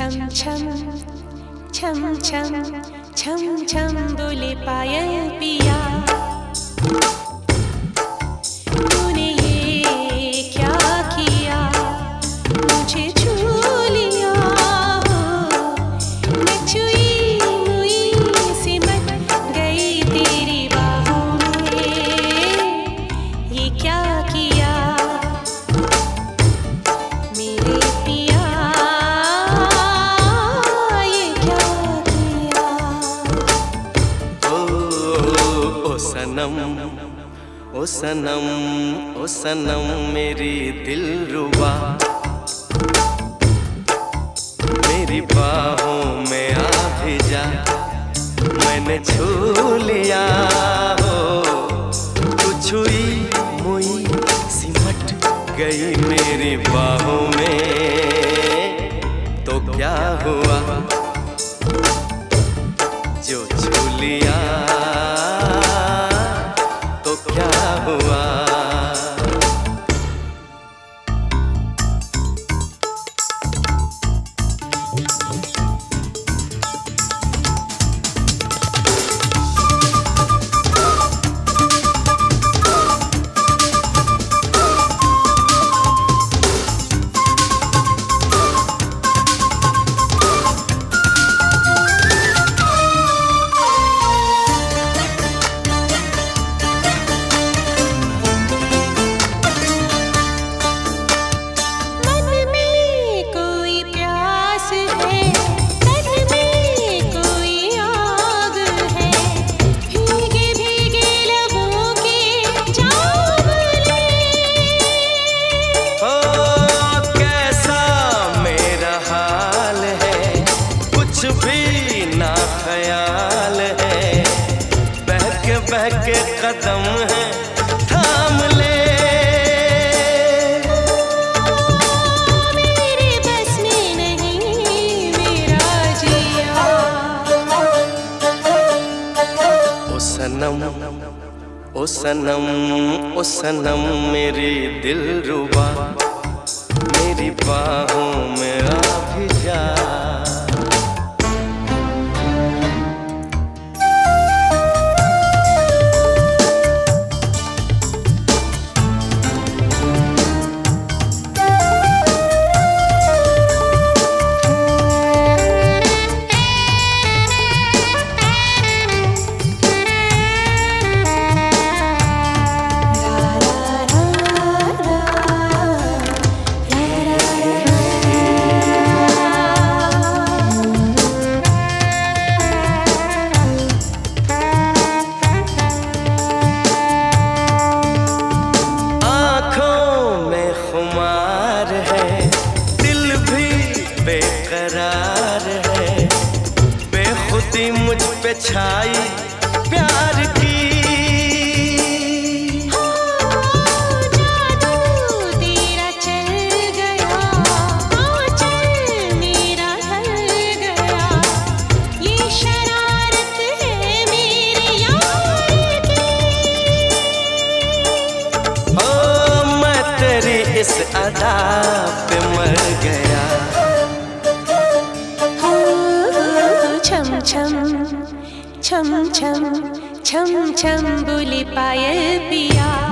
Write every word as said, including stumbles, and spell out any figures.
छम छम छम छम छम छम बोले पायल पिया, तूने ये क्या किया, मुझे छू लिया हो, मैं छुई मुई सिमट गई तेरी बाहों में, ये क्या किया मेरे पिया, ये क्या किया। ओ सनम ओ सनम ओ सनम मेरी दिलरुबा, मेरी बाहों में आ भी जा, मैंने छू लिया हो, तू छुई मुई सिमट गई मेरी बाहों में, तो क्या हुआ जो छू लिया, तो क्या हुआ। ख्याल है बहके बहके कदम है, थाम ले मेरे बस में नहीं मेरा जिया। ओ सनम ओ सनम ओ सनम मेरी दिलरुबा, मेरी बाहों में आ भी जा। बेकरार है बेखुदी मुझ पे छाई प्यार की, जादू तेरा चल गया, आंचल मेरा ढल गया, ये शरारत है मेरे यार की। ओ मैं तेरी इस अदा पे मर गया। छम छम छम छम छम छम बोले पायल पिया।